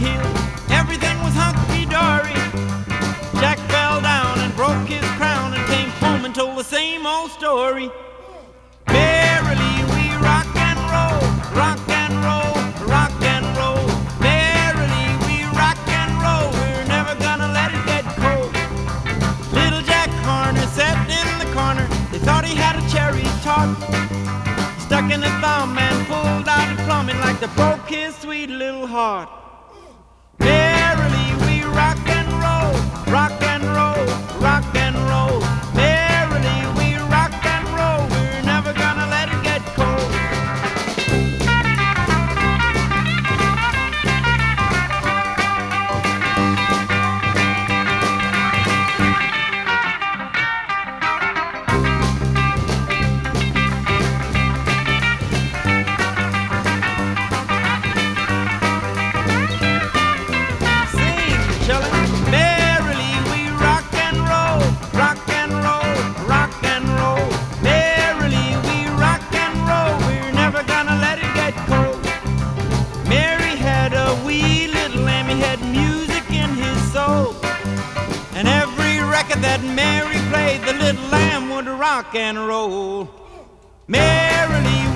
hill, everything was hunky-dory. Jack fell down and broke his crown and came home and told the same old story. Merrily we rock and roll, rock and roll, rock and roll. Merrily we rock and roll, we're never gonna let it get cold. Little Jack Horner sat in the corner, they thought he had a cherry tart. He stuck in a thumb and pulled out a plum, and like that broke his sweet little heart. Merrily we rock and roll, rock and roll, rock and roll. Merrily we rock and roll, we're never gonna let it get cold. Merrily we rock and roll, rock and roll, rock and roll. Merrily we rock and roll, we're never gonna let it get cold. Mary had a wee little lamb, he had music in his soul. And every record that Mary played, the little lamb would rock and roll. Merrily